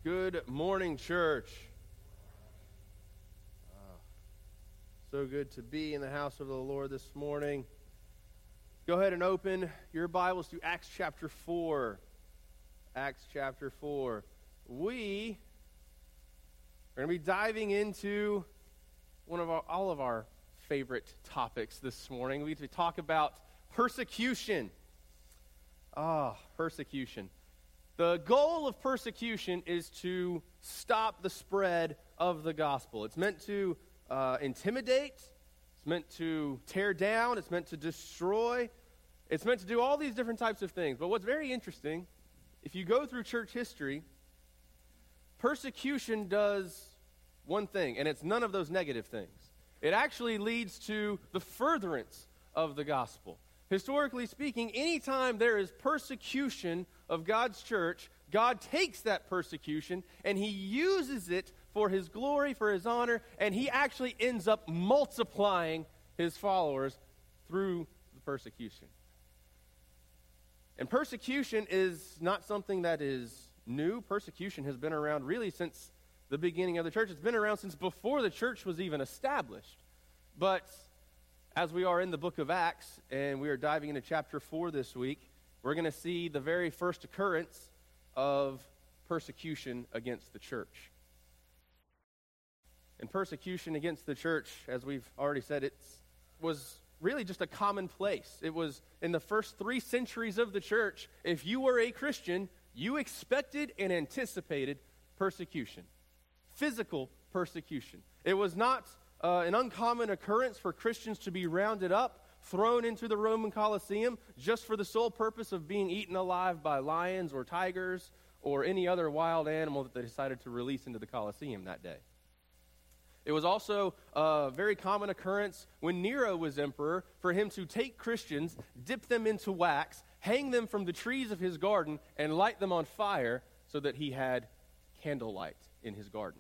Good morning, church. So good to be in the house of the Lord this morning. Go ahead and open your Bibles to Acts chapter 4. Acts chapter 4. We are going to be diving into all of our favorite topics this morning. We get to talk about persecution. Persecution. The goal of persecution is to stop the spread of the gospel. It's meant to intimidate. It's meant to tear down. It's meant to destroy. It's meant to do all these different types of things. But what's very interesting, if you go through church history, persecution does one thing, and it's none of those negative things. It actually leads to the furtherance of the gospel. Historically speaking, anytime there is persecution of God's church, God takes that persecution and he uses it for his glory, for his honor, and he actually ends up multiplying his followers through the persecution. And persecution is not something that is new. Persecution has been around really since the beginning of the church. It's been around since before the church was even established. But as we are in the book of Acts, and we are diving into chapter 4 this week, we're going to see the very first occurrence of persecution against the church. And persecution against the church, as we've already said, it was really just a commonplace. It was in the first 3 centuries of the church. If you were a Christian, you expected and anticipated persecution. Physical persecution. It was not an uncommon occurrence for Christians to be rounded up, thrown into the Roman Colosseum, just for the sole purpose of being eaten alive by lions or tigers or any other wild animal that they decided to release into the Colosseum that day. It was also a very common occurrence when Nero was emperor for him to take Christians, dip them into wax, hang them from the trees of his garden, and light them on fire so that he had candlelight in his garden.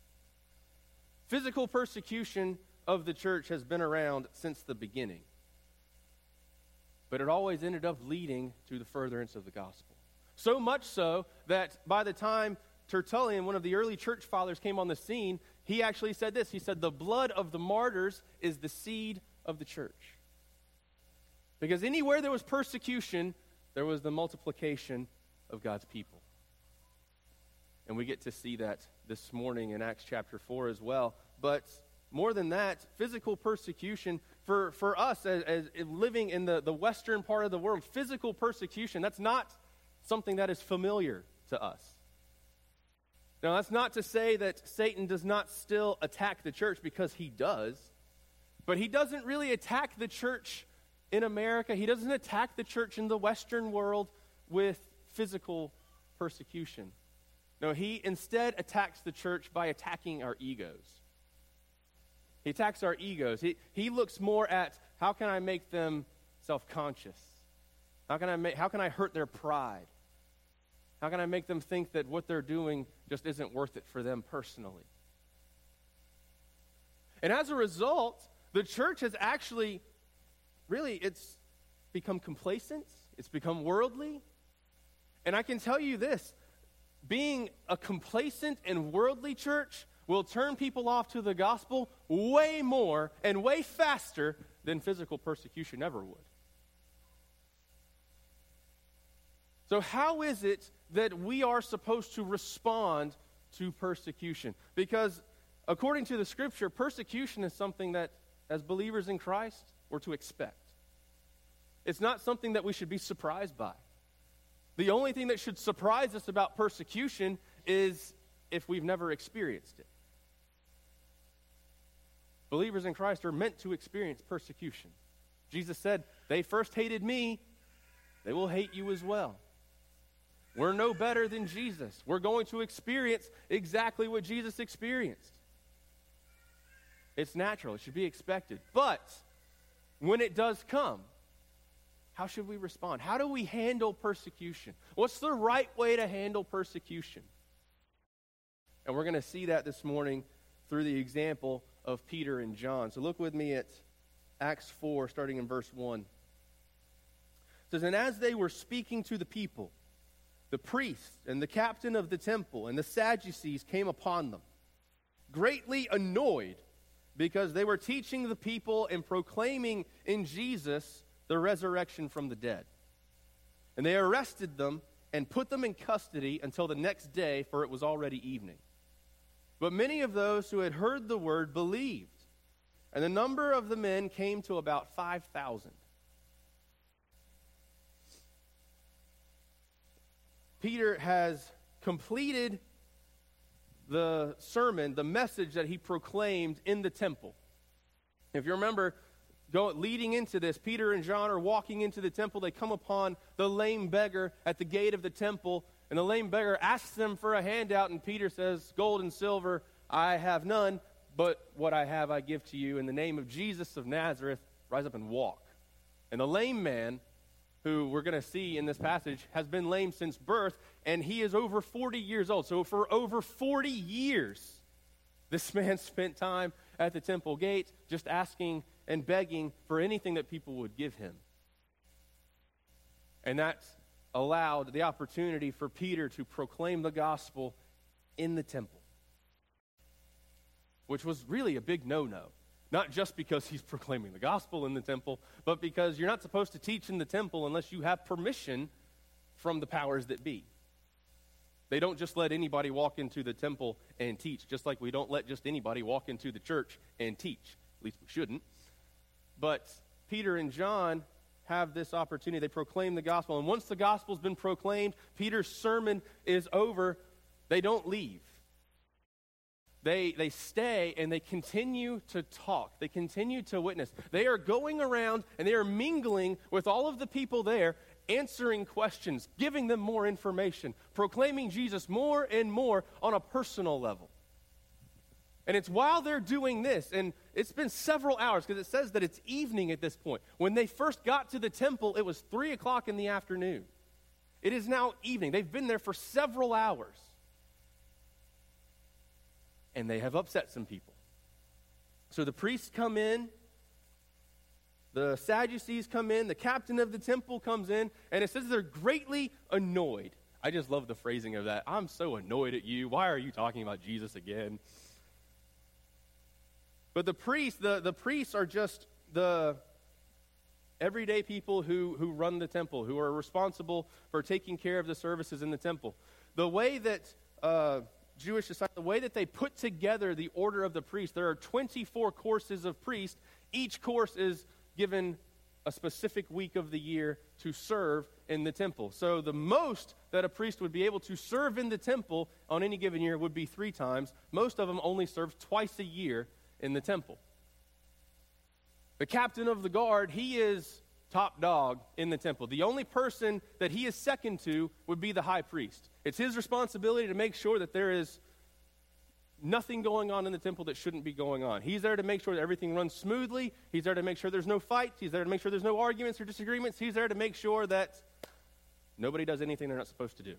Physical persecution of the church has been around since the beginning. But it always ended up leading to the furtherance of the gospel. So much so that by the time Tertullian, one of the early church fathers, came on the scene, he actually said this. He said, the blood of the martyrs is the seed of the church. Because anywhere there was persecution, there was the multiplication of God's people. And we get to see that this morning in Acts chapter 4 as well. But more than that, physical persecution for us as living in the western part of the world, physical persecution, that's not something that is familiar to us. Now, that's not to say that Satan does not still attack the church, because he does. But he doesn't really attack the church in America. He doesn't attack the church in the Western world with physical persecution. No, he instead attacks the church by attacking our egos. He attacks our egos. He looks more at, how can I make them self-conscious? How can I hurt their pride? How can I make them think that what they're doing just isn't worth it for them personally? And as a result, the church has actually, it's become complacent. It's become worldly. And I can tell you this, being a complacent and worldly church will turn people off to the gospel way more and way faster than physical persecution ever would. So how is it that we are supposed to respond to persecution? Because according to the scripture, persecution is something that, as believers in Christ, we're to expect. It's not something that we should be surprised by. The only thing that should surprise us about persecution is if we've never experienced it. Believers in Christ are meant to experience persecution. Jesus said, they first hated me, they will hate you as well. We're no better than Jesus. We're going to experience exactly what Jesus experienced. It's natural. It should be expected. But when it does come, how should we respond? How do we handle persecution? What's the right way to handle persecution? And we're going to see that this morning through the example of Peter and John. So look with me at Acts 4, starting in verse 1. It says, and as they were speaking to the people, the priests and the captain of the temple and the Sadducees came upon them, greatly annoyed because they were teaching the people and proclaiming in Jesus the resurrection from the dead. And they arrested them and put them in custody until the next day, for it was already evening. But many of those who had heard the word believed, and the number of the men came to about 5,000. Peter has completed the sermon, the message that he proclaimed in the temple. If you remember, leading into this, Peter and John are walking into the temple. They come upon the lame beggar at the gate of the temple, and the lame beggar asks them for a handout, and Peter says, "Gold and silver I have none, but what I have I give to you. In the name of Jesus of Nazareth, rise up and walk." And the lame man, who we're going to see in this passage, has been lame since birth, and he is over 40 years old. So for over 40 years, this man spent time at the temple gate just asking and begging for anything that people would give him. And that allowed the opportunity for Peter to proclaim the gospel in the temple, which was really a big no-no. Not just because he's proclaiming the gospel in the temple, but because you're not supposed to teach in the temple unless you have permission from the powers that be. They don't just let anybody walk into the temple and teach, just like we don't let just anybody walk into the church and teach. At least we shouldn't. But Peter and John have this opportunity. They proclaim the gospel. And once the gospel's been proclaimed, Peter's sermon is over, they don't leave. They stay and they continue to talk. They continue to witness. They are going around and they are mingling with all of the people there, answering questions, giving them more information, proclaiming Jesus more and more on a personal level. And it's while they're doing this, and it's been several hours, because it says that it's evening at this point. When they first got to the temple, it was 3 o'clock in the afternoon. It is now evening. They've been there for several hours. And they have upset some people. So the priests come in, the Sadducees come in, the captain of the temple comes in, and it says they're greatly annoyed. I just love the phrasing of that. I'm so annoyed at you. Why are you talking about Jesus again? But the priests are just the everyday people who run the temple, who are responsible for taking care of the services in the temple. The way that Jewish society, the way that they put together the order of the priest, there are 24 courses of priest. Each course is given a specific week of the year to serve in the temple. So the most that a priest would be able to serve in the temple on any given year would be 3 times. Most of them only serve twice a year in the temple. The captain of the guard, he is top dog in the temple. The only person that he is second to would be the high priest. It's his responsibility to make sure that there is nothing going on in the temple that shouldn't be going on. He's there to make sure that everything runs smoothly. He's there to make sure there's no fights. He's there to make sure there's no arguments or disagreements. He's there to make sure that nobody does anything they're not supposed to do.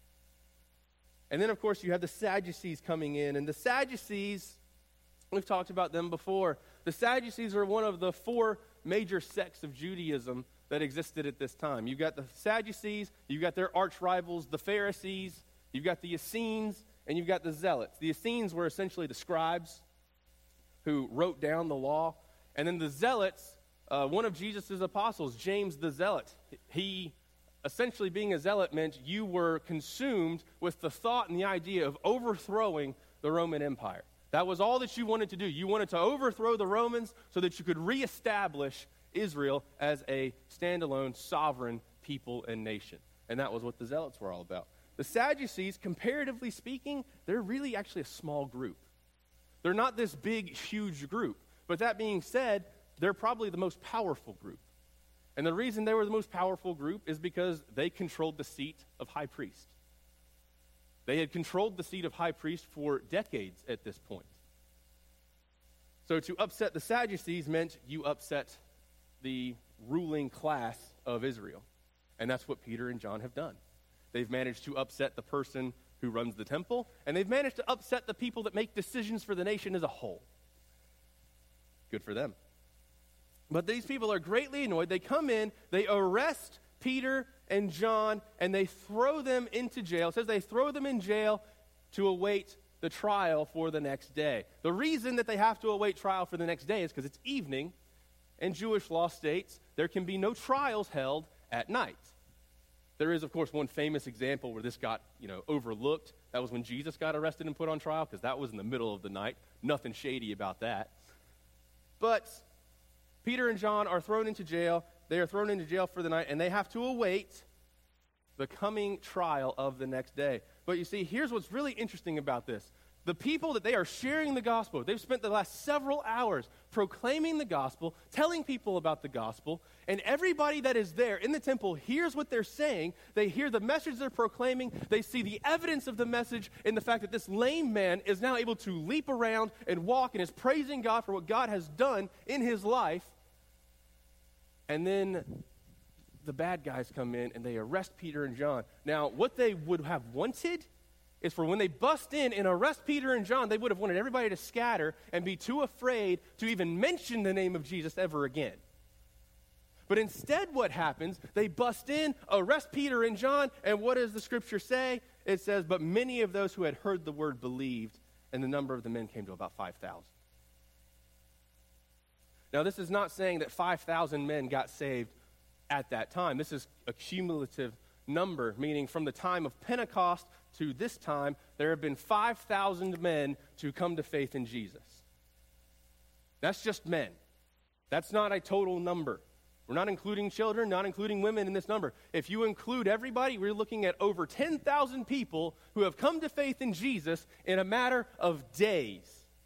And then, of course, you have the Sadducees coming in. And the Sadducees, we've talked about them before. The Sadducees are one of the 4 major sects of Judaism that existed at this time. You've got the Sadducees, you've got their arch rivals, the Pharisees, you've got the Essenes, and you've got the Zealots. The Essenes were essentially the scribes who wrote down the law. And then the Zealots, one of Jesus' apostles, James the Zealot, he essentially being a zealot meant you were consumed with the thought and the idea of overthrowing the Roman Empire. That was all that you wanted to do. You wanted to overthrow the Romans so that you could reestablish Israel as a standalone, sovereign people and nation. And that was what the Zealots were all about. The Sadducees, comparatively speaking, they're really actually a small group. They're not this big, huge group. But that being said, they're probably the most powerful group. And the reason they were the most powerful group is because they controlled the seat of high priest. They had controlled the seat of high priest for decades at this point. So to upset the Sadducees meant you upset the ruling class of Israel. And that's what Peter and John have done. They've managed to upset the person who runs the temple, and they've managed to upset the people that make decisions for the nation as a whole. Good for them. But these people are greatly annoyed. They come in, they arrest Peter and John, and they throw them into jail. It says they throw them in jail to await the trial for the next day. The reason that they have to await trial for the next day is because it's evening, and Jewish law states there can be no trials held at night. There is, of course, one famous example where this got, overlooked. That was when Jesus got arrested and put on trial, because that was in the middle of the night. Nothing shady about that. But Peter and John are thrown into jail. They are thrown into jail for the night, and they have to await the coming trial of the next day. But you see, here's what's really interesting about this. The people that they are sharing the gospel, they've spent the last several hours proclaiming the gospel, telling people about the gospel, and everybody that is there in the temple hears what they're saying. They hear the message they're proclaiming. They see the evidence of the message in the fact that this lame man is now able to leap around and walk and is praising God for what God has done in his life. And then the bad guys come in and they arrest Peter and John. Now, what they would have wanted is for when they bust in and arrest Peter and John, they would have wanted everybody to scatter and be too afraid to even mention the name of Jesus ever again. But instead what happens, they bust in, arrest Peter and John, and what does the scripture say? It says, but many of those who had heard the word believed, and the number of the men came to about 5,000. Now, this is not saying that 5,000 men got saved at that time. This is a cumulative number, meaning from the time of Pentecost to this time, there have been 5,000 men to come to faith in Jesus. That's just men. That's not a total number. We're not including children, not including women in this number. If you include everybody, we're looking at over 10,000 people who have come to faith in Jesus in a matter of days.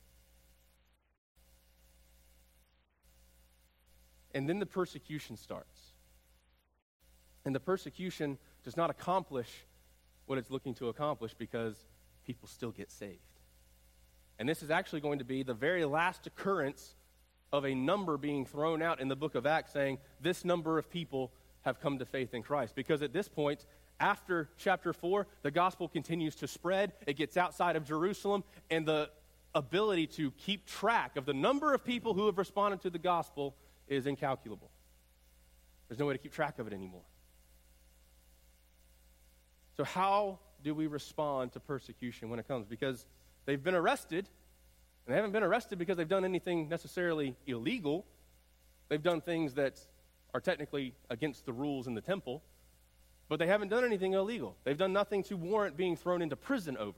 And then the persecution starts. And the persecution does not accomplish what it's looking to accomplish because people still get saved. And this is actually going to be the very last occurrence of a number being thrown out in the book of Acts saying this number of people have come to faith in Christ. Because at this point, after chapter 4, the gospel continues to spread. It gets outside of Jerusalem, and the ability to keep track of the number of people who have responded to the gospel is incalculable. There's no way to keep track of it anymore. So how do we respond to persecution when it comes? Because they've been arrested, and they haven't been arrested because they've done anything necessarily illegal. They've done things that are technically against the rules in the temple, but they haven't done anything illegal. They've done nothing to warrant being thrown into prison over.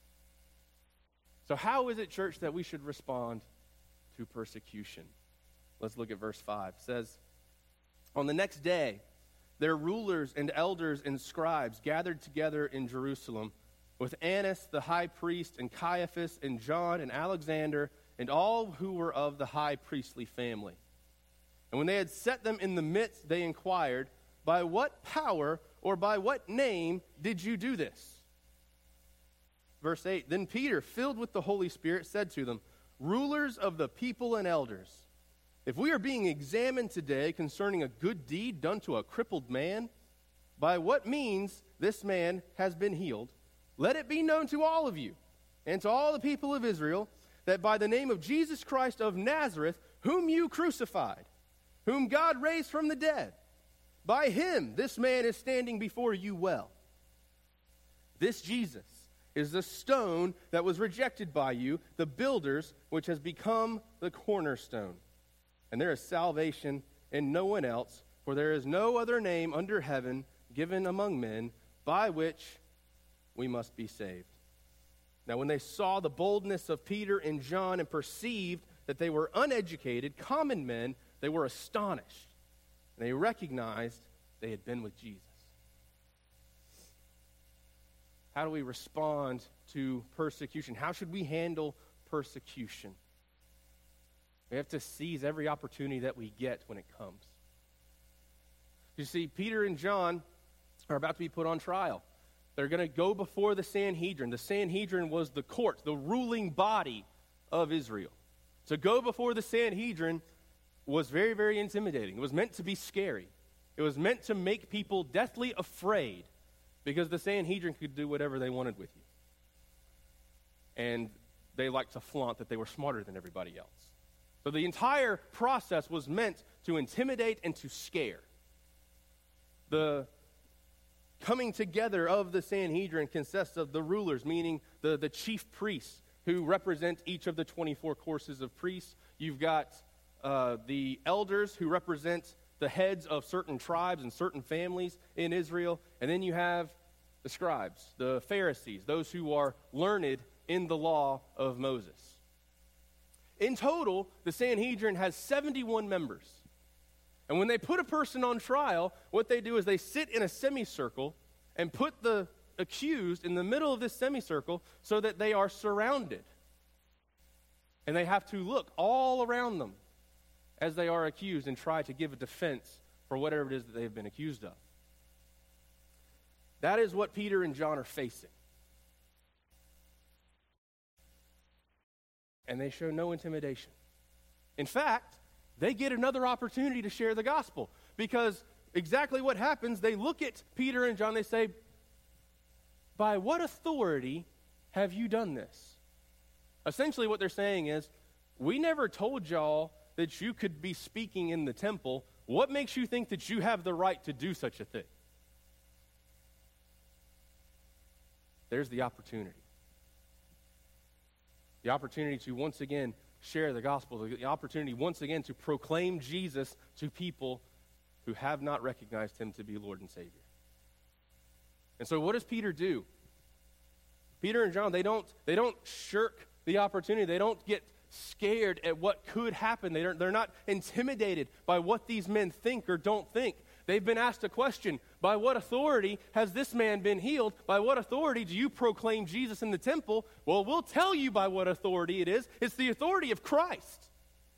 So how is it, church, that we should respond to persecution? Let's look at verse 5. It says, on the next day, their rulers and elders and scribes gathered together in Jerusalem with Annas the high priest and Caiaphas and John and Alexander and all who were of the high priestly family. And when they had set them in the midst, they inquired, by what power or by what name did you do this? Verse 8, then Peter, filled with the Holy Spirit, said to them, rulers of the people and elders, if we are being examined today concerning a good deed done to a crippled man, by what means this man has been healed, let it be known to all of you and to all the people of Israel that by the name of Jesus Christ of Nazareth, whom you crucified, whom God raised from the dead, by him this man is standing before you well. This Jesus is the stone that was rejected by you, the builders, which has become the cornerstone. And there is salvation in no one else, for there is no other name under heaven given among men by which we must be saved. Now, when they saw the boldness of Peter and John and perceived that they were uneducated, common men, they were astonished. And they recognized they had been with Jesus. How do we respond to persecution? How should we handle persecution? We have to seize every opportunity that we get when it comes. You see, Peter and John are about to be put on trial. They're going to go before the Sanhedrin. The Sanhedrin was the court, the ruling body of Israel. To go before the Sanhedrin was very, very intimidating. It was meant to be scary. It was meant to make people deathly afraid because the Sanhedrin could do whatever they wanted with you. And they liked to flaunt that they were smarter than everybody else. So the entire process was meant to intimidate and to scare. The coming together of the Sanhedrin consists of the rulers, meaning the chief priests who represent each of the 24 courses of priests. You've got the elders who represent the heads of certain tribes and certain families in Israel. And then you have the scribes, the Pharisees, those who are learned in the law of Moses. In total, the Sanhedrin has 71 members. And when they put a person on trial, what they do is they sit in a semicircle and put the accused in the middle of this semicircle so that they are surrounded. And they have to look all around them as they are accused and try to give a defense for whatever it is that they have been accused of. That is what Peter and John are facing. And they show no intimidation. In fact, they get another opportunity to share the gospel, because exactly what happens, they look at Peter and John, they say, "By what authority have you done this?" Essentially what they're saying is, we never told y'all that you could be speaking in the temple. What makes you think that you have the right to do such a thing? There's the opportunity. The opportunity to once again share the gospel, the opportunity once again to proclaim Jesus to people who have not recognized him to be Lord and Savior. And so what does Peter do? Peter and John, they don't shirk the opportunity. They don't get scared at what could happen. They're not intimidated by what these men think or don't think. They've been asked a question: by what authority has this man been healed? By what authority do you proclaim Jesus in the temple? Well, we'll tell you by what authority it is. It's the authority of Christ.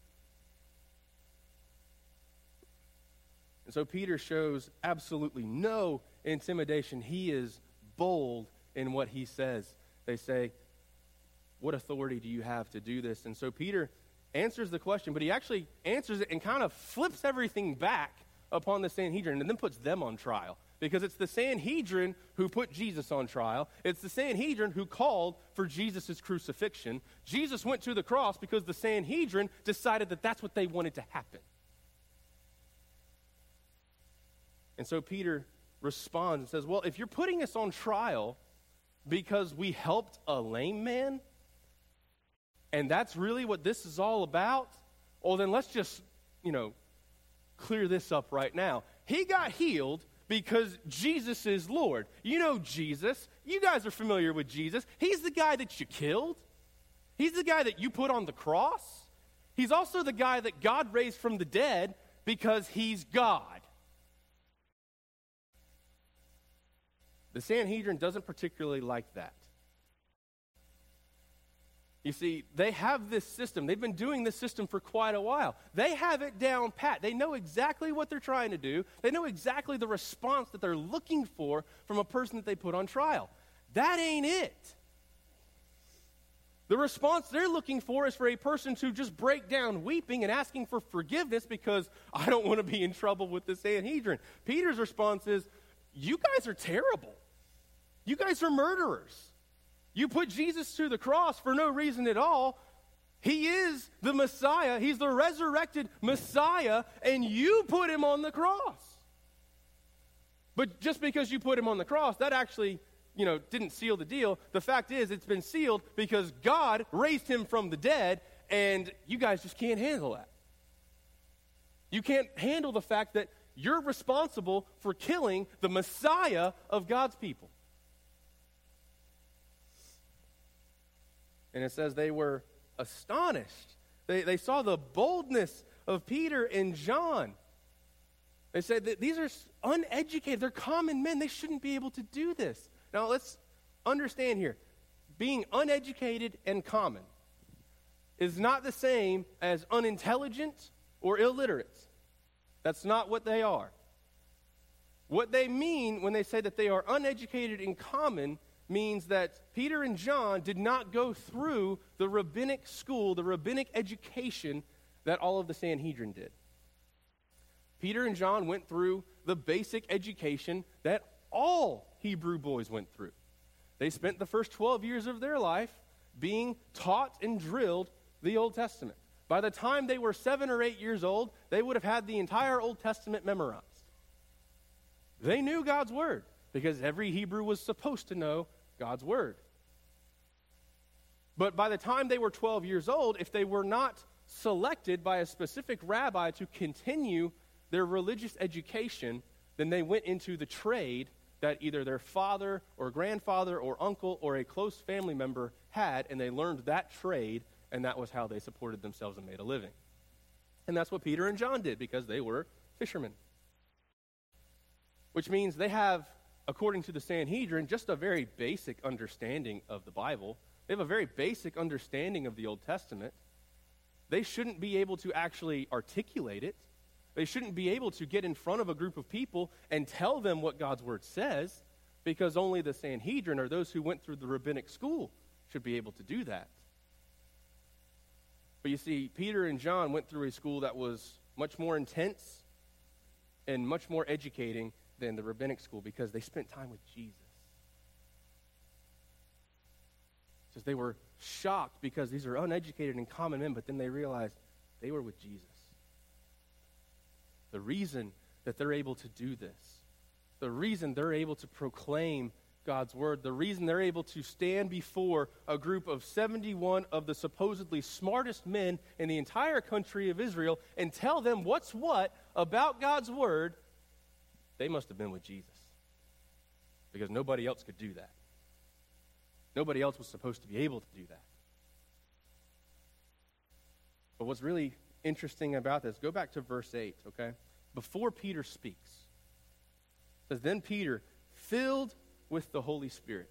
And so Peter shows absolutely no intimidation. He is bold in what he says. They say, "What authority do you have to do this?" And so Peter answers the question, but he actually answers it and kind of flips everything back upon the Sanhedrin and then puts them on trial. Because it's the Sanhedrin who put Jesus on trial. It's the Sanhedrin who called for Jesus' crucifixion. Jesus went to the cross because the Sanhedrin decided that that's what they wanted to happen. And so Peter responds and says, "Well, if you're putting us on trial because we helped a lame man, and that's really what this is all about, well, then let's just, clear this up right now. He got healed because Jesus is Lord. You know Jesus. You guys are familiar with Jesus. He's the guy that you killed. He's the guy that you put on the cross. He's also the guy that God raised from the dead because he's God." The Sanhedrin doesn't particularly like that. You see, they have this system. They've been doing this system for quite a while. They have it down pat. They know exactly what they're trying to do. They know exactly the response that they're looking for from a person that they put on trial. That ain't it. The response they're looking for is for a person to just break down weeping and asking for forgiveness because I don't want to be in trouble with the Sanhedrin. Peter's response is, "You guys are terrible. You guys are murderers. You put Jesus to the cross for no reason at all. He is the Messiah. He's the resurrected Messiah, and you put him on the cross. But just because you put him on the cross, that actually, didn't seal the deal. The fact is, it's been sealed because God raised him from the dead, and you guys just can't handle that. You can't handle the fact that you're responsible for killing the Messiah of God's people." And it says they were astonished. They saw the boldness of Peter and John. They said that these are uneducated. They're common men. They shouldn't be able to do this. Now, let's understand here. Being uneducated and common is not the same as unintelligent or illiterate. That's not what they are. What they mean when they say that they are uneducated and common means that Peter and John did not go through the rabbinic school, the rabbinic education that all of the Sanhedrin did. Peter and John went through the basic education that all Hebrew boys went through. They spent the first 12 years of their life being taught and drilled the Old Testament. By the time they were 7 or 8 years old, they would have had the entire Old Testament memorized. They knew God's word. because every Hebrew was supposed to know God's word. But by the time they were 12 years old, if they were not selected by a specific rabbi to continue their religious education, then they went into the trade that either their father or grandfather or uncle or a close family member had, and they learned that trade, and that was how they supported themselves and made a living. And that's what Peter and John did, because they were fishermen. Which means they have, according to the Sanhedrin, just a very basic understanding of the Bible. They have a very basic understanding of the Old Testament. They shouldn't be able to actually articulate it. They shouldn't be able to get in front of a group of people and tell them what God's word says, because only the Sanhedrin, or those who went through the rabbinic school, should be able to do that. But you see, Peter and John went through a school that was much more intense and much more educating than the rabbinic school, because they spent time with Jesus. It says they were shocked because these are uneducated and common men, but then they realized they were with Jesus. The reason that they're able to do this, the reason they're able to proclaim God's word, the reason they're able to stand before a group of 71 of the supposedly smartest men in the entire country of Israel and tell them what's what about God's word, they must have been with Jesus. Because nobody else could do that. Nobody else was supposed to be able to do that. But what's really interesting about this, go back to verse 8, okay? Before Peter speaks, it says, then Peter, filled with the Holy Spirit.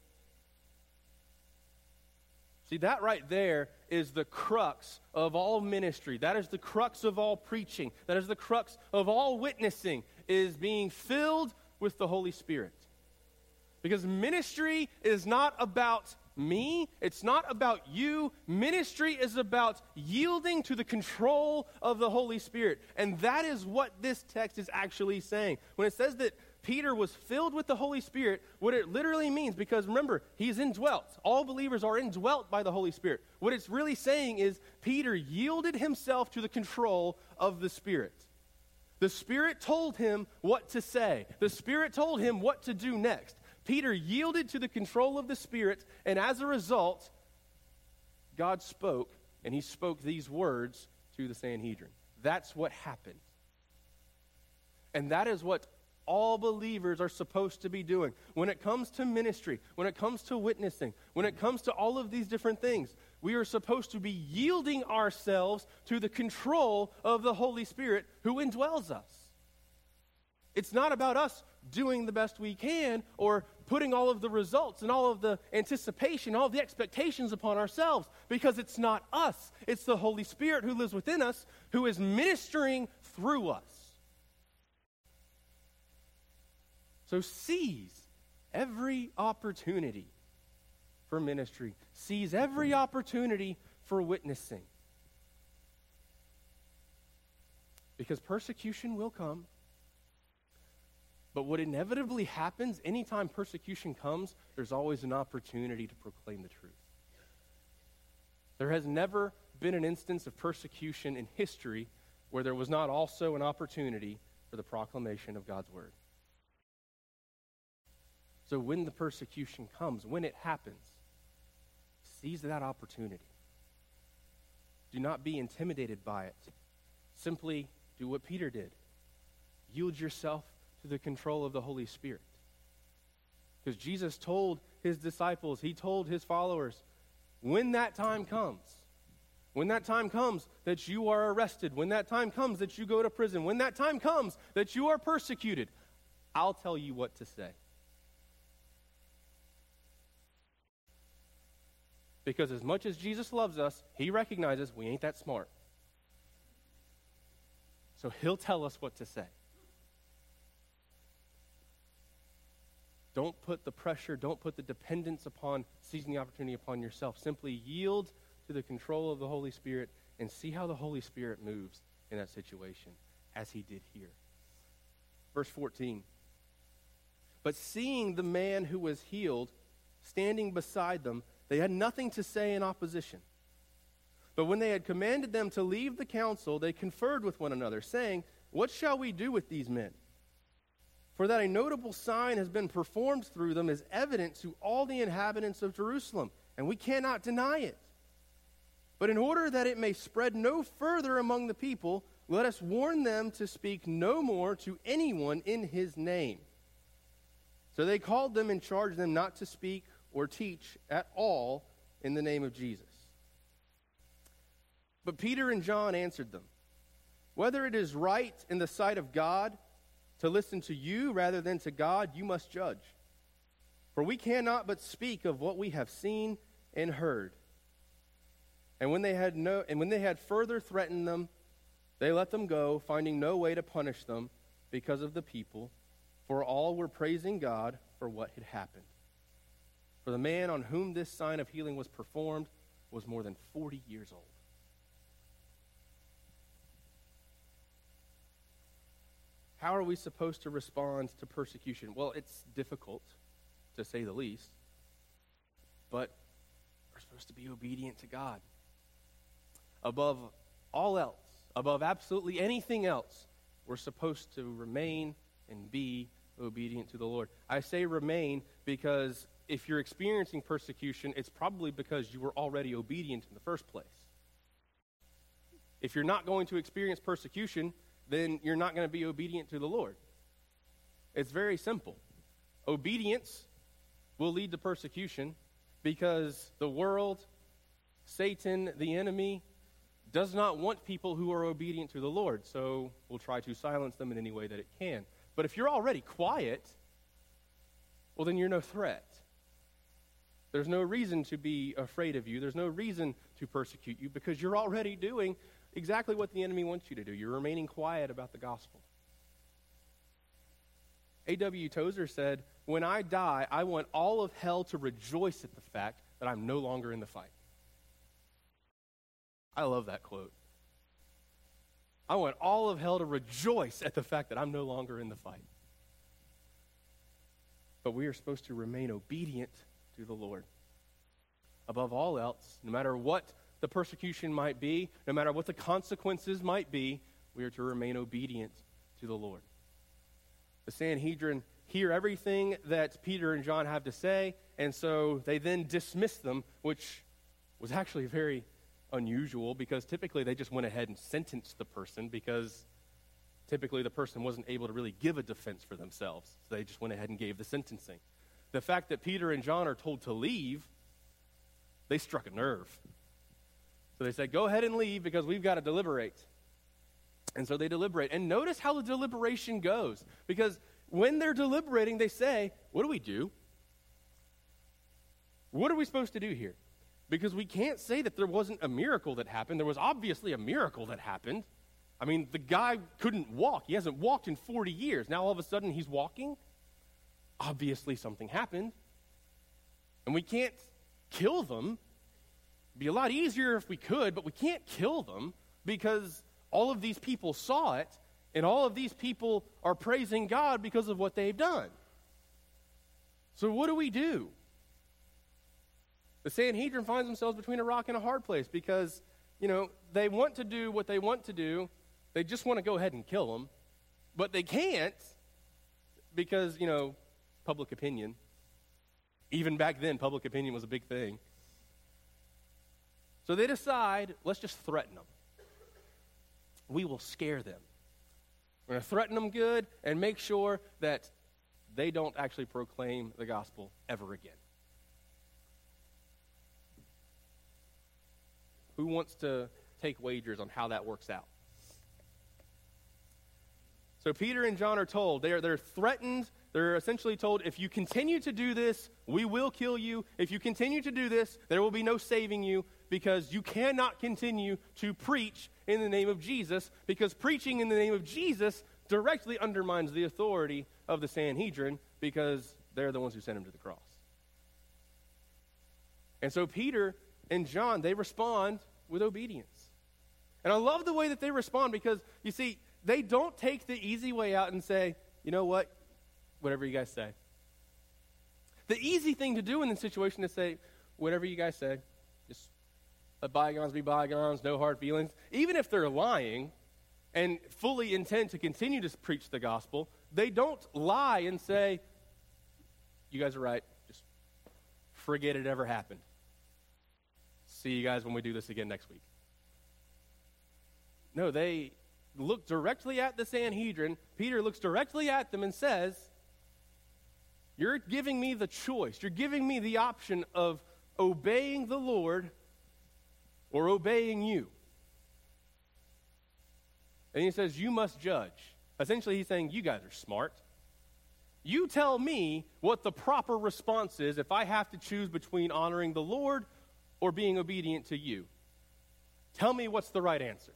See, that right there is the crux of all ministry. That is the crux of all preaching. That is the crux of all witnessing, is being filled with the Holy Spirit. Because ministry is not about me. It's not about you. Ministry is about yielding to the control of the Holy Spirit. And that is what this text is actually saying. When it says that Peter was filled with the Holy Spirit, what it literally means, because remember, he's indwelt. All believers are indwelt by the Holy Spirit. What it's really saying is Peter yielded himself to the control of the Spirit. The Spirit told him what to say. The Spirit told him what to do next. Peter yielded to the control of the Spirit, and as a result, God spoke, and he spoke these words to the Sanhedrin. That's what happened. And that is what all believers are supposed to be doing. When it comes to ministry, when it comes to witnessing, when it comes to all of these different things, we are supposed to be yielding ourselves to the control of the Holy Spirit who indwells us. It's not about us doing the best we can or putting all of the results and all of the anticipation, all of the expectations upon ourselves, because it's not us. It's the Holy Spirit who lives within us, who is ministering through us. So seize every opportunity for ministry. Seize every opportunity for witnessing. Because persecution will come. But what inevitably happens, anytime persecution comes, there's always an opportunity to proclaim the truth. There has never been an instance of persecution in history where there was not also an opportunity for the proclamation of God's word. So when the persecution comes, when it happens, seize that opportunity. Do not be intimidated by it. Simply do what Peter did. Yield yourself to the control of the Holy Spirit. Because Jesus told his disciples, he told his followers, when that time comes that you are arrested, when that time comes that you go to prison, when that time comes that you are persecuted, I'll tell you what to say. Because as much as Jesus loves us, he recognizes we ain't that smart. So he'll tell us what to say. Don't put the pressure, don't put the dependence upon seizing the opportunity upon yourself. Simply yield to the control of the Holy Spirit and see how the Holy Spirit moves in that situation, as he did here. Verse 14. But seeing the man who was healed standing beside them, they had nothing to say in opposition. But when they had commanded them to leave the council, they conferred with one another, saying, what shall we do with these men? For For that a notable sign has been performed through them is evident to all the inhabitants of Jerusalem, and we cannot deny it. But in order that it may spread no further among the people, let us warn them to speak no more to anyone in his name. So they called them and charged them not to speak or teach at all in the name of Jesus. But Peter and John answered them, whether it is right in the sight of God to listen to you rather than to God, you must judge. For we cannot but speak of what we have seen and heard. And when they had further threatened them, they let them go, finding no way to punish them because of the people, for all were praising God for what had happened. For the man on whom this sign of healing was performed was more than 40 years old. How are we supposed to respond to persecution? Well, it's difficult, to say the least, but we're supposed to be obedient to God. Above all else, above absolutely anything else, we're supposed to remain and be obedient to the Lord. I say remain because if you're experiencing persecution, it's probably because you were already obedient in the first place. If you're not going to experience persecution, then you're not going to be obedient to the Lord. It's very simple. Obedience will lead to persecution because the world, Satan, the enemy, does not want people who are obedient to the Lord, so we'll try to silence them in any way that it can. But if you're already quiet, well, then you're no threat. There's no reason to be afraid of you. There's no reason to persecute you because you're already doing exactly what the enemy wants you to do. You're remaining quiet about the gospel. A.W. Tozer said, when I die, I want all of hell to rejoice at the fact that I'm no longer in the fight. I love that quote. I want all of hell to rejoice at the fact that I'm no longer in the fight. But we are supposed to remain obedient to the Lord. Above all else, no matter what the persecution might be, no matter what the consequences might be, we are to remain obedient to the Lord. The Sanhedrin hear everything that Peter and John have to say, and so they then dismiss them, which was actually very unusual because typically they just went ahead and sentenced the person because typically the person wasn't able to really give a defense for themselves. So they just went ahead and gave the sentencing. The fact that Peter and John are told to leave, they struck a nerve. So they said, go ahead and leave because we've got to deliberate. And so they deliberate. And notice how the deliberation goes. Because when they're deliberating, they say, what do we do? What are we supposed to do here? Because we can't say that there wasn't a miracle that happened. There was obviously a miracle that happened. I mean, the guy couldn't walk. He hasn't walked in 40 years. Now all of a sudden he's walking. Obviously something happened. And we can't kill them. It'd be a lot easier if we could, but we can't kill them because all of these people saw it, and all of these people are praising God because of what they've done. So what do we do? The Sanhedrin finds themselves between a rock and a hard place because, they want to do what they want to do. They just want to go ahead and kill them, but they can't because, public opinion. Even back then, public opinion was a big thing. So they decide, let's just threaten them. We will scare them. We're going to threaten them good and make sure that they don't actually proclaim the gospel ever again. Who wants to take wagers on how that works out? So Peter and John are told, they're threatened. They're essentially told, if you continue to do this, we will kill you. If you continue to do this, there will be no saving you because you cannot continue to preach in the name of Jesus because preaching in the name of Jesus directly undermines the authority of the Sanhedrin because they're the ones who sent him to the cross. And so Peter and John, they respond with obedience. And I love the way that they respond because, you see, they don't take the easy way out and say, you know what, whatever you guys say. The easy thing to do in this situation is say, whatever you guys say, just let bygones be bygones, no hard feelings. Even if they're lying and fully intend to continue to preach the gospel, lie and say, you guys are right, just forget it ever happened. See you guys when we do this again next week. No, they look directly at the Sanhedrin. Peter looks directly at them and says, you're giving me the choice. You're giving me the option of obeying the Lord or obeying you. And he says, you must judge. Essentially, he's saying, you guys are smart. You tell me what the proper response is if I have to choose between honoring the Lord or being obedient to you. Tell me what's the right answer.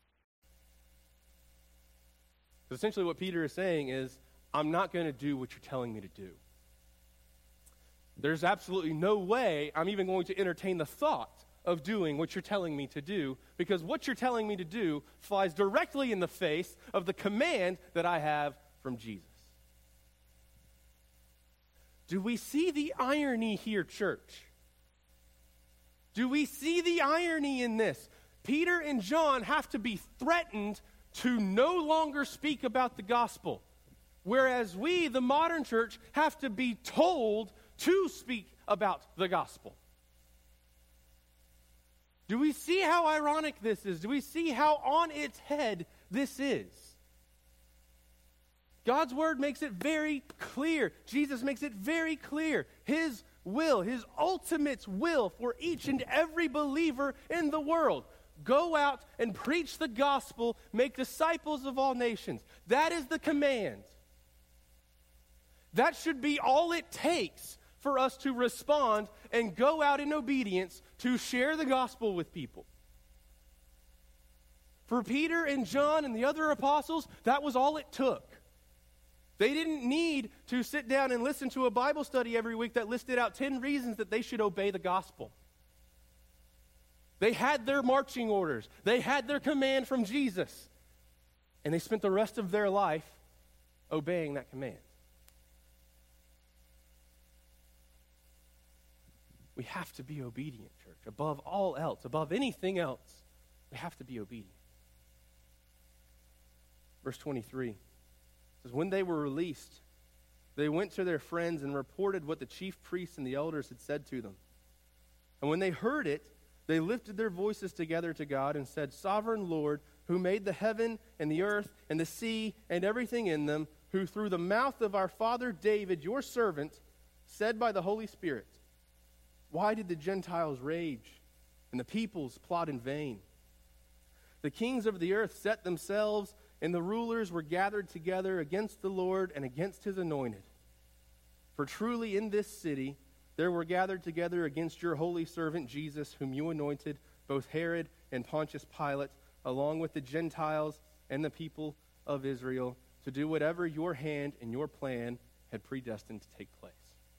Essentially what Peter is saying is, I'm not going to do what you're telling me to do. There's absolutely no way I'm even going to entertain the thought of doing what you're telling me to do, because what you're telling me to do flies directly in the face of the command that I have from Jesus. Do we see the irony here, church? Do we see the irony in this? Peter and John have to be threatened to no longer speak about the gospel, whereas we, the modern church, have to be told to speak about the gospel. Do we see how ironic this is? Do we see how on its head this is? God's word makes it very clear. Jesus makes it very clear. His will, his ultimate will for each and every believer in the world. Go out and preach the gospel, make disciples of all nations. That is the command. That should be all it takes for us to respond and go out in obedience to share the gospel with people. For Peter and John and the other apostles, that was all it took. They didn't need to sit down and listen to a Bible study every week that listed out 10 reasons that they should obey the gospel. They had their marching orders. They had their command from Jesus. And they spent the rest of their life obeying that command. We have to be obedient, church. Above all else, above anything else, we have to be obedient. Verse 23 says, when they were released, they went to their friends and reported what the chief priests and the elders had said to them. And when they heard it, they lifted their voices together to God and said, Sovereign Lord, who made the heaven and the earth and the sea and everything in them, who through the mouth of our father David, your servant, said by the Holy Spirit, why did the Gentiles rage and the peoples plot in vain? The kings of the earth set themselves, and the rulers were gathered together against the Lord and against his anointed. For truly in this city there were gathered together against your holy servant Jesus, whom you anointed, both Herod and Pontius Pilate, along with the Gentiles and the people of Israel, to do whatever your hand and your plan had predestined to take place.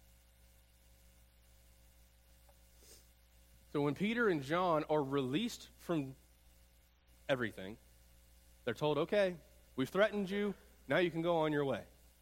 So when Peter and John are released from everything, they're told, okay, we've threatened you, now you can go on your way.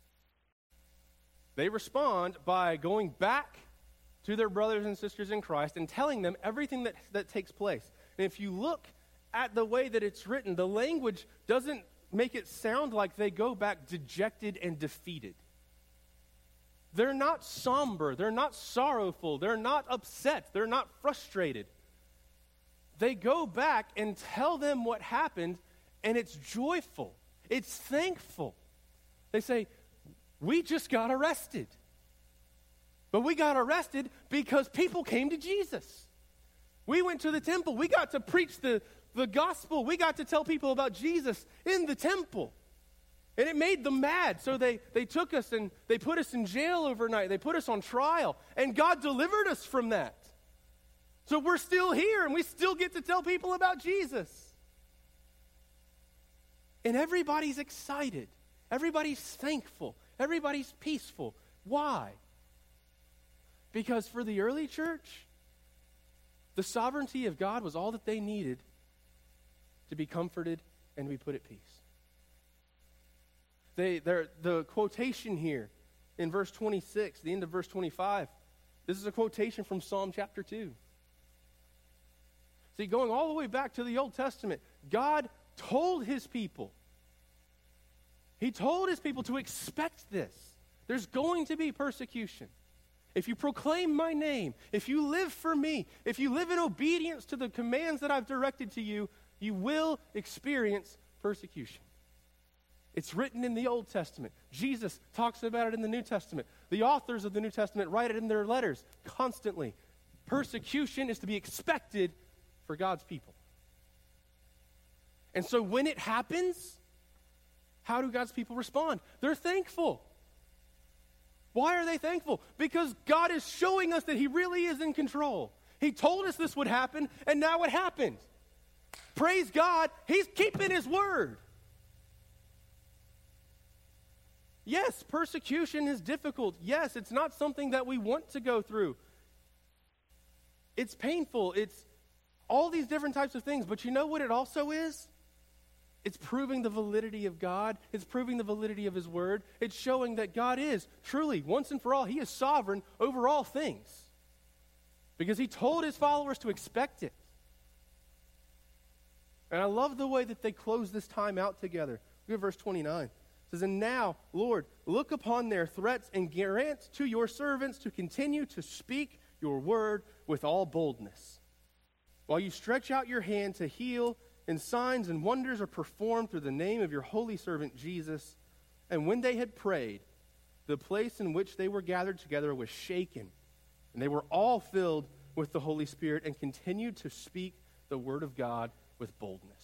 They respond by going back to their brothers and sisters in Christ and telling them everything that takes place. And if you look at the way that it's written, the language doesn't make it sound like they go back dejected and defeated. They're not somber, they're not sorrowful, they're not upset, they're not frustrated. They go back and tell them what happened, and it's joyful. It's thankful. They say, we just got arrested. But we got arrested because people came to Jesus. We went to the temple. We got to preach the gospel. We got to tell people about Jesus in the temple. And it made them mad. So they took us and they put us in jail overnight. They put us on trial. And God delivered us from that. So we're still here and we still get to tell people about Jesus. And everybody's excited. Everybody's thankful. Everybody's peaceful. Why? Because for the early church, the sovereignty of God was all that they needed to be comforted and to be put at peace. The quotation here in verse 26, the end of verse 25, this is a quotation from Psalm chapter 2. See, going all the way back to the Old Testament, God told his people, He told his people to expect this. There's going to be persecution. If you proclaim my name, if you live for me, if you live in obedience to the commands that I've directed to you, you will experience persecution. It's written in the Old Testament. Jesus talks about it in the New Testament. The authors of the New Testament write it in their letters constantly. Persecution is to be expected for God's people. And so when it happens, how do God's people respond? They're thankful. Why are they thankful? Because God is showing us that he really is in control. He told us this would happen, and now it happened. Praise God, he's keeping his word. Yes, persecution is difficult. Yes, it's not something that we want to go through. It's painful. It's all these different types of things. But you know what it also is? It's proving the validity of God. It's proving the validity of his word. It's showing that God is truly, once and for all, he is sovereign over all things. Because he told his followers to expect it. And I love the way that they close this time out together. Look at verse 29. It says, and now, Lord, look upon their threats and grant to your servants to continue to speak your word with all boldness. While you stretch out your hand to heal, and signs and wonders are performed through the name of your holy servant Jesus. And when they had prayed, the place in which they were gathered together was shaken, and they were all filled with the Holy Spirit and continued to speak the word of God with boldness.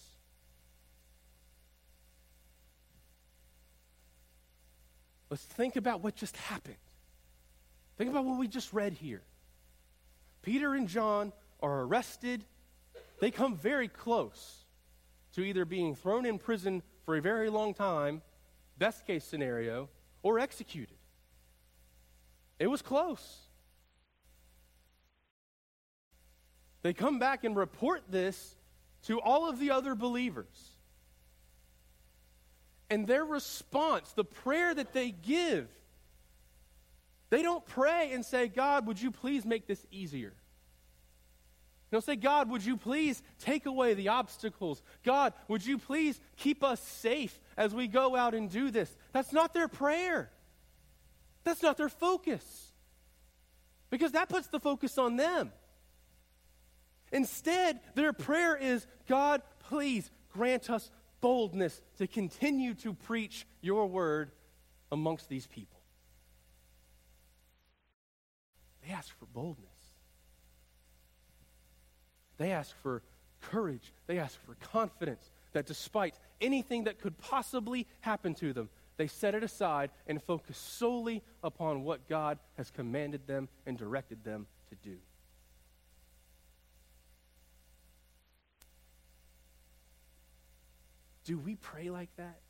Let's think about what just happened. Think about what we just read here. Peter and John are arrested. They come very close to either being thrown in prison for a very long time, best case scenario, or executed. It was close. They come back and report this to all of the other believers. And their response, the prayer that they give, they don't pray and say, God, would you please make this easier? They'll say, God, would you please take away the obstacles? God, would you please keep us safe as we go out and do this? That's not their prayer. That's not their focus. Because that puts the focus on them. Instead, their prayer is, God, please grant us boldness to continue to preach your word amongst these people. They ask for boldness. They ask for courage. They ask for confidence that despite anything that could possibly happen to them, they set it aside and focus solely upon what God has commanded them and directed them to do. Do we pray like that?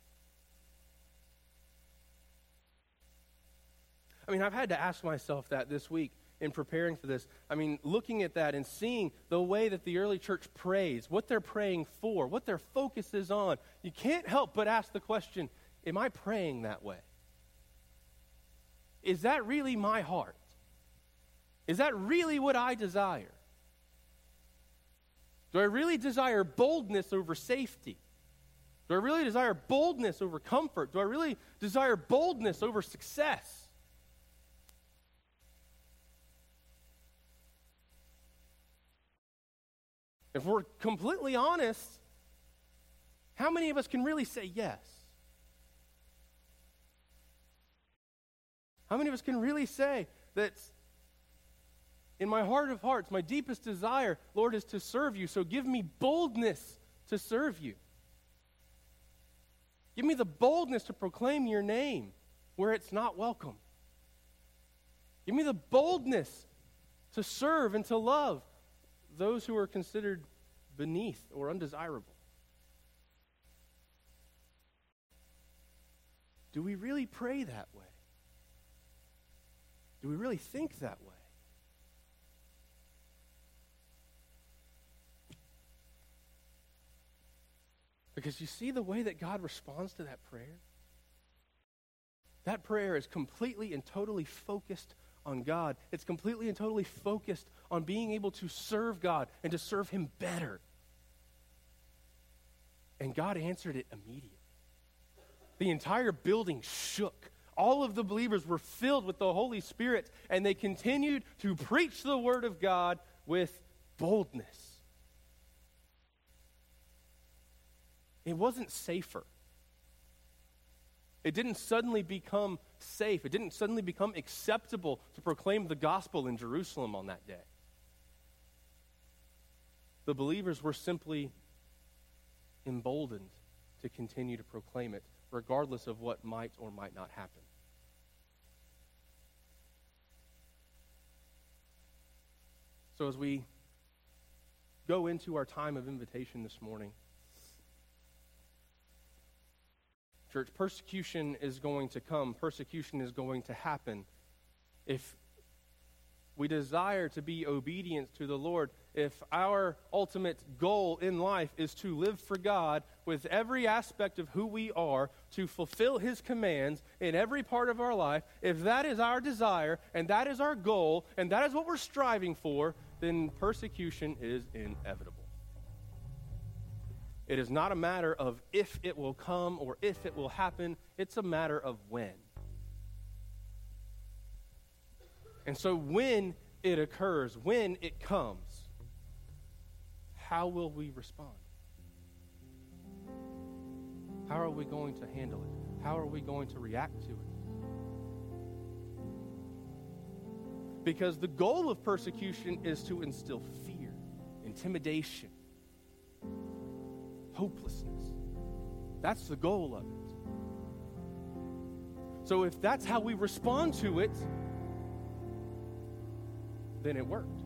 I mean, I've had to ask myself that this week in preparing for this. I mean, looking at that and seeing the way that the early church prays, what they're praying for, what their focus is on, you can't help but ask the question, am I praying that way? Is that really my heart? Is that really what I desire? Do I really desire boldness over safety? Do I really desire boldness over comfort? Do I really desire boldness over success? If we're completely honest, how many of us can really say yes? How many of us can really say that in my heart of hearts, my deepest desire, Lord, is to serve you, so give me boldness to serve you. Give me the boldness to proclaim your name where it's not welcome. Give me the boldness to serve and to love those who are considered beneath or undesirable. Do we really pray that way? Do we really think that way? Because you see the way that God responds to that prayer? That prayer is completely and totally focused on God. It's completely and totally focused on being able to serve God and to serve him better. And God answered it immediately. the entire building shook. All of the believers were filled with the Holy Spirit, and they continued to preach the word of God with boldness. It wasn't safer. It didn't suddenly become safe. It didn't suddenly become acceptable to proclaim the gospel in Jerusalem on that day. The believers were simply emboldened to continue to proclaim it, regardless of what might or might not happen. So as we go into our time of invitation this morning, church, persecution is going to come. Persecution is going to happen. If we desire to be obedient to the Lord, if our ultimate goal in life is to live for God with every aspect of who we are, to fulfill His commands in every part of our life, if that is our desire, and that is our goal, and that is what we're striving for, then persecution is inevitable. It is not a matter of if it will come or if it will happen. It's a matter of when. And so when it occurs, when it comes, how will we respond? How are we going to handle it? How are we going to react to it? Because the goal of persecution is to instill fear, intimidation, hopelessness. That's the goal of it. So if that's how we respond to it, then it worked.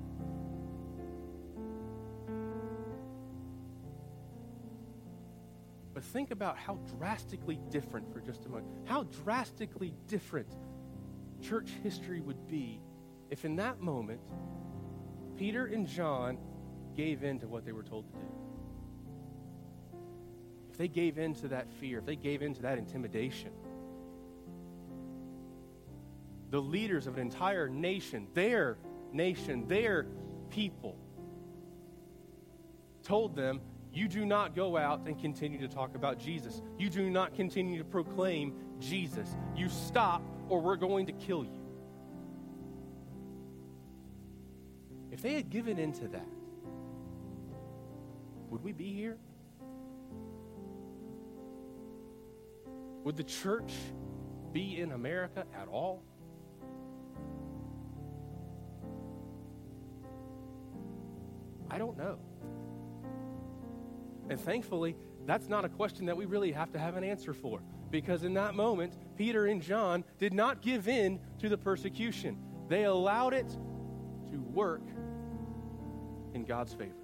But think about how drastically different, for just a moment, how drastically different church history would be if in that moment Peter and John gave in to what they were told to do. If they gave in to that fear, if they gave in to that intimidation, the leaders of an entire nation, their people, told them, you do not go out and continue to talk about Jesus. You do not continue to proclaim Jesus. You stop or we're going to kill you. If they had given into that, would we be here? Would the church be in America at all? I don't know. And thankfully, that's not a question that we really have to have an answer for. Because in that moment, Peter and John did not give in to the persecution. They allowed it to work in God's favor.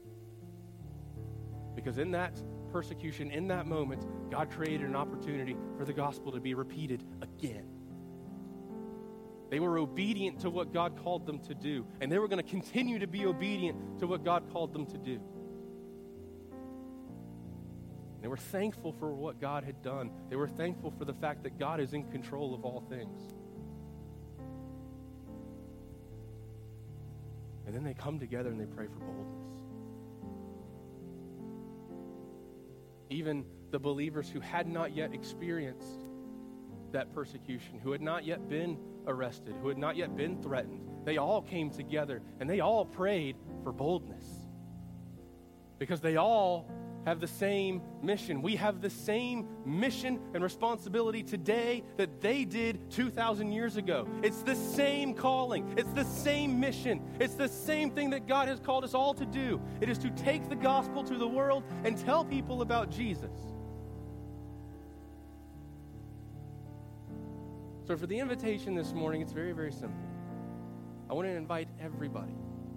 Because in that persecution, in that moment, God created an opportunity for the gospel to be repeated again. They were obedient to what God called them to do, and they were going to continue to be obedient to what God called them to do. They were thankful for what God had done. They were thankful for the fact that God is in control of all things. And then they come together and they pray for boldness. Even the believers who had not yet experienced that persecution, who had not yet been arrested, who had not yet been threatened, they all came together and they all prayed for boldness. Because they all have the same mission. We have the same mission and responsibility today that they did 2,000 years ago. It's the same calling. It's the same mission. It's the same thing that God has called us all to do. It is to take the gospel to the world and tell people about Jesus. So for the invitation this morning, it's very, very simple. I want to invite everybody,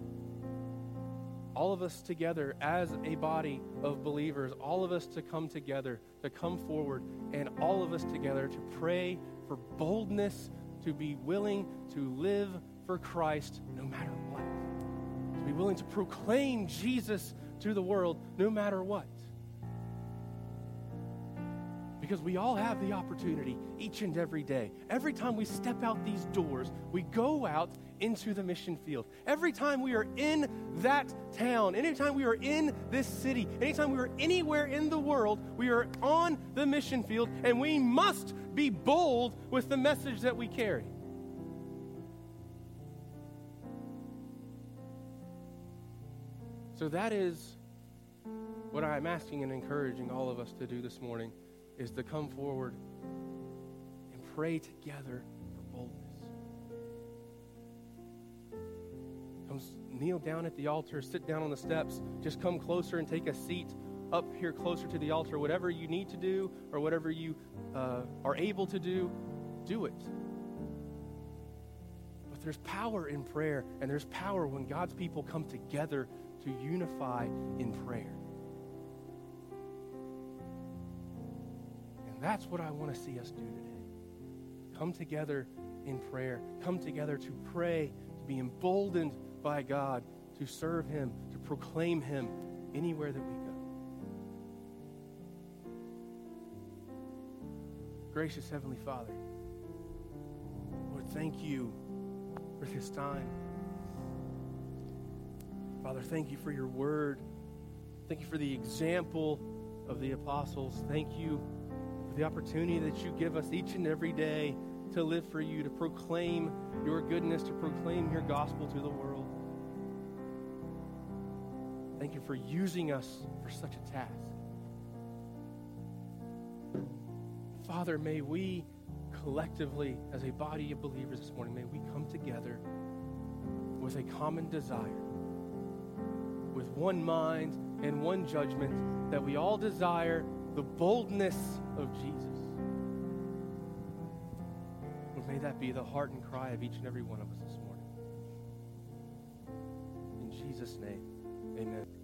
all of us together as a body of believers, all of us to come together, to come forward, and all of us together to pray for boldness, to be willing to live for Christ no matter what, to be willing to proclaim Jesus to the world no matter what. Because we all have the opportunity each and every day. Every time we step out these doors, we go out into the mission field. Every time we are in that town, anytime we are in this city, anytime we are anywhere in the world, we are on the mission field, and we must be bold with the message that we carry. So that is what I'm asking and encouraging all of us to do this morning, is to come forward and pray together for boldness. Come kneel down at the altar, sit down on the steps, just come closer and take a seat up here closer to the altar. Whatever you need to do or whatever you are able to do, do it. But there's power in prayer, and there's power when God's people come together to unify in prayer. And that's what I want to see us do today. Come together in prayer. Come together to pray, to be emboldened by God, to serve Him, to proclaim Him anywhere that we go. Gracious Heavenly Father, Lord, thank you for this time. Father, thank you for your word. Thank you for the example of the apostles. Thank you for the opportunity that you give us each and every day to live for you, to proclaim your goodness, to proclaim your gospel to the world. Thank you for using us for such a task. Father, may we collectively, as a body of believers this morning, may we come together with a common desire, with one mind and one judgment, that we all desire the boldness of Jesus. And may that be the heart and cry of each and every one of us this morning. In Jesus' name, amen.